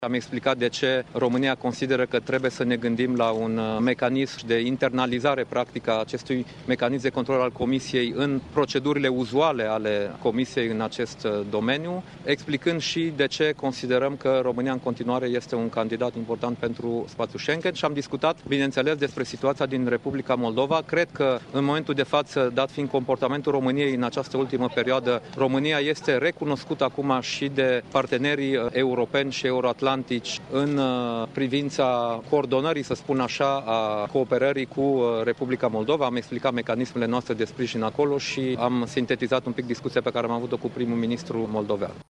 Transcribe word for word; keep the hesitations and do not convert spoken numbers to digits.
Am explicat de ce România consideră că trebuie să ne gândim la un mecanism de internalizare practică a acestui mecanism de control al Comisiei în procedurile uzuale ale Comisiei în acest domeniu, explicând și de ce considerăm că România în continuare este un candidat important pentru spațiul Schengen și am discutat, bineînțeles, despre situația din Republica Moldova. Cred că în momentul de față, dat fiind comportamentul României în această ultimă perioadă, România este recunoscută acum și de partenerii europeni și euroatlantici în privința coordonării, să spun așa, a cooperării cu Republica Moldova. Am explicat mecanismele noastre de sprijin acolo și am sintetizat un pic discuția pe care am avut-o cu primul ministru moldovean.